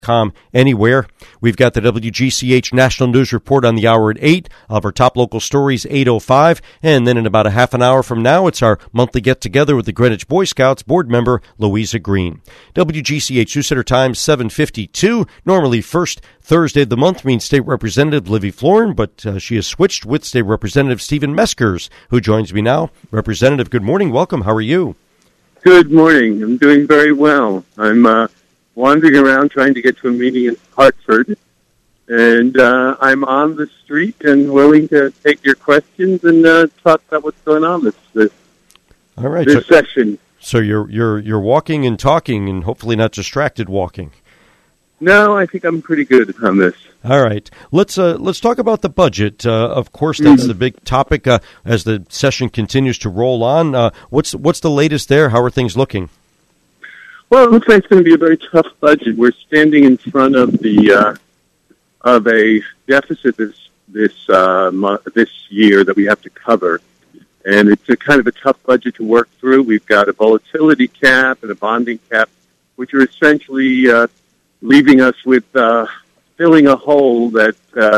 WGCH.com anywhere. We've got the WGCH National News Report on the hour at 8 of our top local stories, 8:05. And then in about a half an hour from now, it's our monthly get-together with the Greenwich Boy Scouts board member, Louisa Green. WGCH News Center time, 7:52. Normally first Thursday of the month means State Representative Livy Florin, but she has switched with State Representative Stephen Meskers, who joins me now. Representative, good morning. Welcome. How are you? Good morning. I'm doing very well. I'm wandering around trying to get to a meeting in Hartford, and I'm on the street and willing to take your questions and talk about what's going on this All right. This session. So you're walking and talking, and hopefully not distracted walking. No, I think I'm pretty good on this. All right, let's talk about the budget. Of course, that's the big topic as the session continues to roll on. What's the latest there? How are things looking? Well, it looks like it's going to be a very tough budget. We're standing in front of a deficit this year that we have to cover, and it's a kind of a tough budget to work through. We've got a volatility cap and a bonding cap, which are essentially leaving us with filling a hole that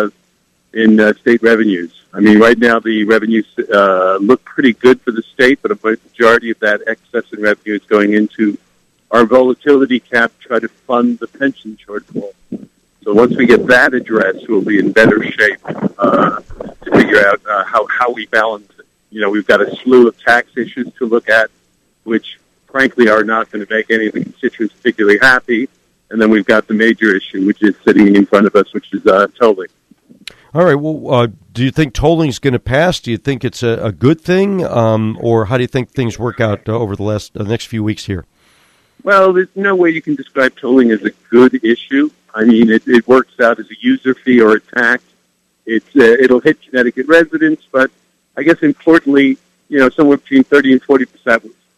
in state revenues. I mean, right now the revenues look pretty good for the state, but a majority of that excess in revenue is going into our volatility cap to try to fund the pension shortfall. So once we get that addressed, we'll be in better shape to figure out how we balance it. You know, we've got a slew of tax issues to look at, which frankly are not going to make any of the constituents particularly happy. And then we've got the major issue, which is sitting in front of us, which is tolling. All right. Well, do you think tolling is going to pass? Do you think it's a good thing? Or how do you think things work out over the next few weeks here? Well, there's no way you can describe tolling as a good issue. I mean, it works out as a user fee or a tax. It'll hit Connecticut residents, but I guess importantly, you know, somewhere between 30 to 40%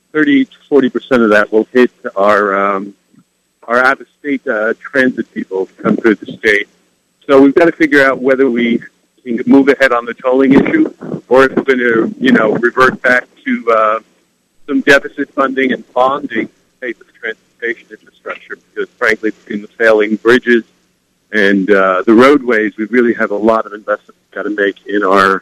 of that will hit our out-of-state transit people who come through the state. So we've got to figure out whether we can move ahead on the tolling issue or if we're going to, you know, revert back to some deficit funding and bonding to pay for the transportation infrastructure. Because, frankly, between the failing bridges and the roadways, we really have a lot of investment we've got to make in our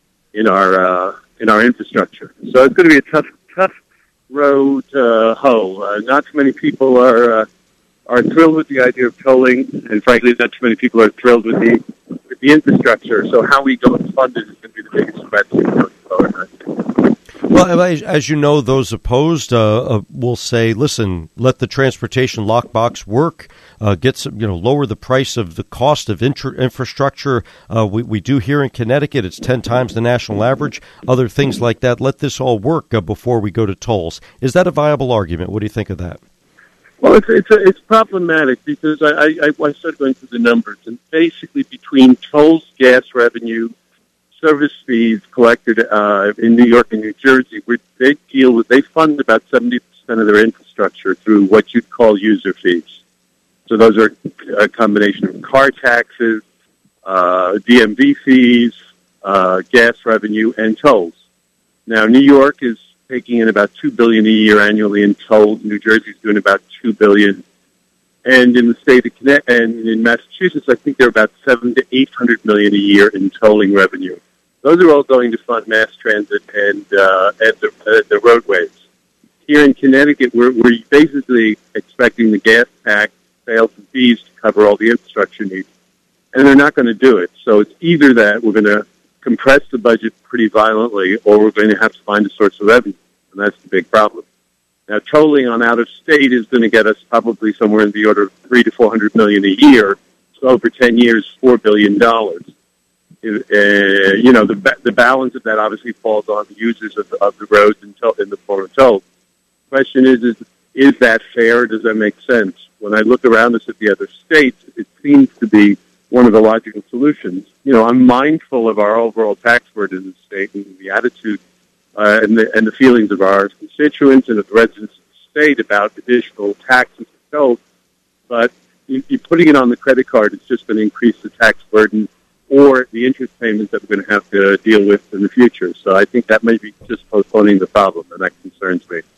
infrastructure. So it's going to be a tough road to hoe. Not too many people are thrilled with the idea of tolling, and frankly, not too many people are thrilled with the infrastructure. So how we go and fund it is going to be the biggest question going forward. Well, as you know, those opposed will say, "Listen, let the transportation lockbox work. Lower the price of the cost of infrastructure. We do here in Connecticut; it's 10 times the national average. Other things like that. Let this all work before we go to tolls." Is that a viable argument? What do you think of that? Well, it's problematic because I started going through the numbers, and basically between tolls, gas revenue, service fees collected in New York and New Jersey, they fund about 70% of their infrastructure through what you'd call user fees. So those are a combination of car taxes, DMV fees, gas revenue, and tolls. Now, New York is taking in about $2 billion a year annually in tolls. New Jersey's doing about $2 billion. And in the state of Connecticut and in Massachusetts, I think they're about $700 to $800 million a year in tolling revenue. Those are all going to fund mass transit and the roadways. Here in Connecticut, we're basically expecting the gas tax, sales, and fees to cover all the infrastructure needs, and they're not going to do it. So it's either that we're going to compress the budget pretty violently, or we're going to have to find a source of revenue, and that's the big problem. Now, tolling on out-of-state is going to get us probably somewhere in the order of $300 to $400 million a year. So over 10 years, $4 billion. The balance of that obviously falls on the users of the roads in the form of tolls. The question is that fair? Does that make sense? When I look around us at the other states, it seems to be one of the logical solutions. You know, I'm mindful of our overall tax burden in the state and the attitude and the feelings of our constituents and of the residents of the state about additional taxes and tolls. But you putting it on the credit card, it's just going to increase the tax burden or the interest payments that we're going to have to deal with in the future. So I think that may be just postponing the problem, and that concerns me.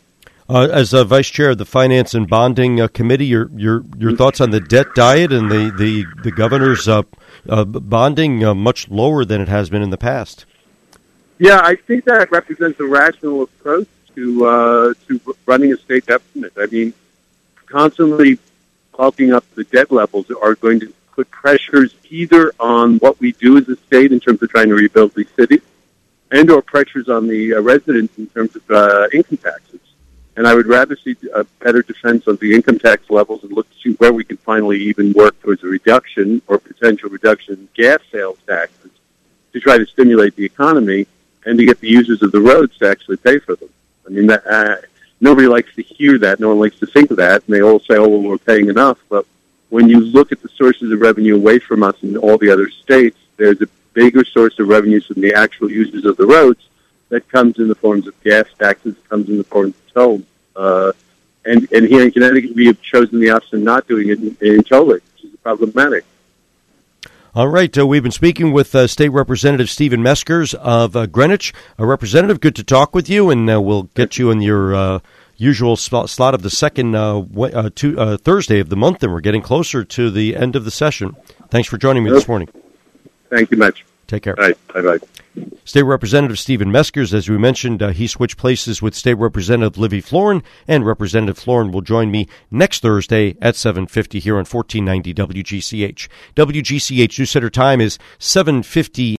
As Vice Chair of the Finance and Bonding Committee, your thoughts on the debt diet and the governor's bonding much lower than it has been in the past? Yeah, I think that represents a rational approach to running a state deficit. I mean, constantly bulking up the debt levels are going to put pressures either on what we do as a state in terms of trying to rebuild these cities, and or pressures on the residents in terms of income taxes. And I would rather see a better defense of the income tax levels and look to see where we can finally even work towards a reduction or potential reduction in gas sales taxes to try to stimulate the economy and to get the users of the roads to actually pay for them. I mean, nobody likes to hear that. No one likes to think of that. And they all say, oh, well, we're paying enough. But when you look at the sources of revenue away from us in all the other states, there's a bigger source of revenues from the actual users of the roads that comes in the forms of gas taxes, comes in the forms of tolls. And here in Connecticut, we have chosen the option of not doing it in tolling, which is problematic. All right. We've been speaking with State Representative Stephen Meskers of Greenwich. Representative, good to talk with you, and we'll get you in your usual slot of the second Thursday of the month, and we're getting closer to the end of the session. Thanks for joining me this morning. Thank you much. Take care. All right. Bye-bye. State Representative Stephen Meskers, as we mentioned, he switched places with State Representative Livy Florin, and Representative Florin will join me next Thursday at 7:50 here on 1490 WGCH. WGCH News Center time is 7:50.